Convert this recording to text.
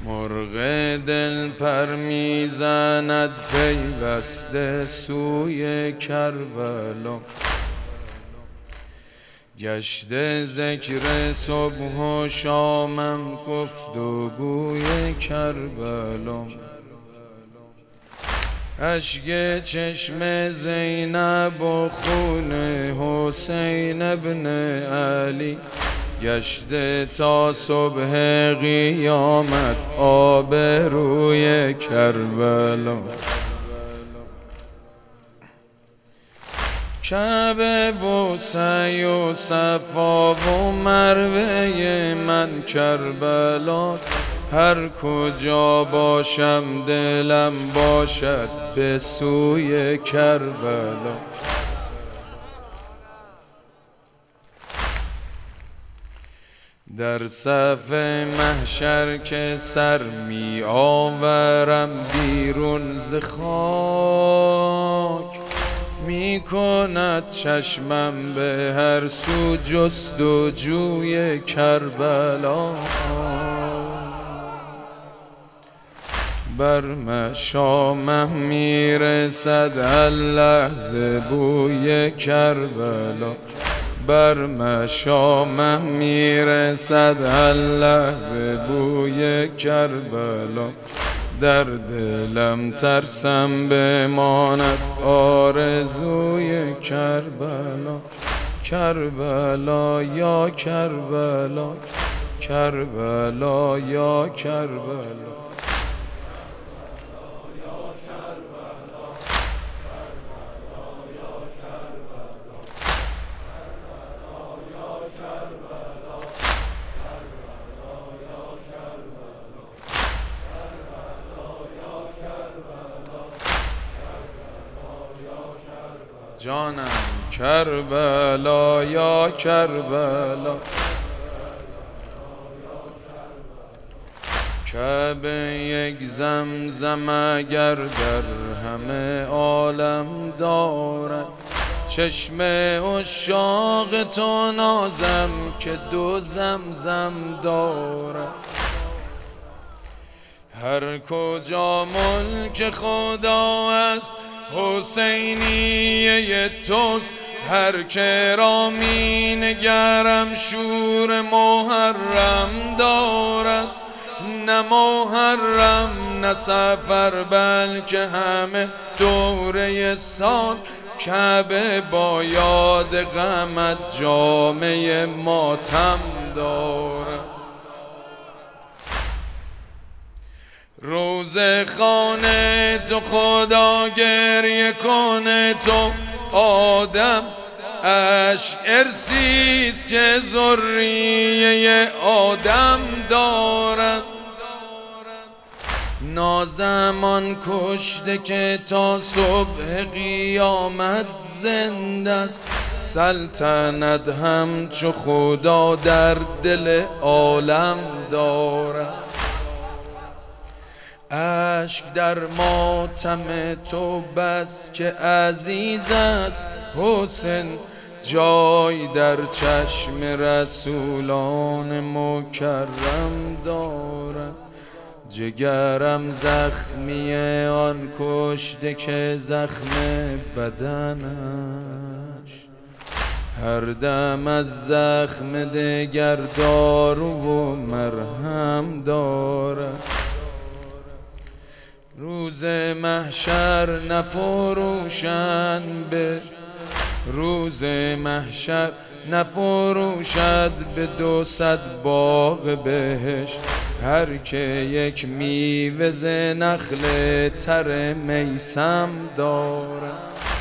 مرغ دل پر میزند پیوسته سوی کربلا، گشته ذکر صبح و شامم گفتگوی کربلا. اشک چشم زینب و خون حسین ابن علی، گشته تا صبح قیامت آب روی کربلا. کعبه و سعی و صفا و مروه من کربلاست، هر کجا باشم دلم باشد به سوی کربلا. در صف محشر که سر می آورم بیرون ز خاک، می کند چشمم به هر سو جستجوی کربلا. بر مشامم می رسد هر لحظه بوی کربلا، بر مشامم می رسد هر لحظه بوی کربلا. در دلم ترسم بماند آرزوی کربلا. کربلا یا کربلا، کربلا یا کربلا. جانم کربلا یا کربلا. کعبه یک زمزم اگر در همه عالم دارد، چشم عشاق تو نازم که دو زمزم دارد. هر کجا ملک خدا است حسینیه توست، هر که را می نگرم شور محرم دارد. نه محرم نه سفر بلکه همه دوره سال، کعبه با یاد غمت جامه ماتم دارد. روزه خانه تو خدا گریه کنه تو آدم، اشک ارسیست که ذریه آدم دارد. نازمان کشته که تا صبح قیامت زنده است، سلطنت همچو خدا در دل عالم دارد. اشک در ماتم تو بس که عزیز است حسین، جای در چشم رسولان مکرم دارد. جگرم زخمی آن کشته که زخم بدنش، هر دم از زخم دگر دارو و مرهم دارد. روز محشر نفروشن به روز محشر نفروشد به 200 باغ بهشت، هر که یک میوه ز نخل تر میسم دارد.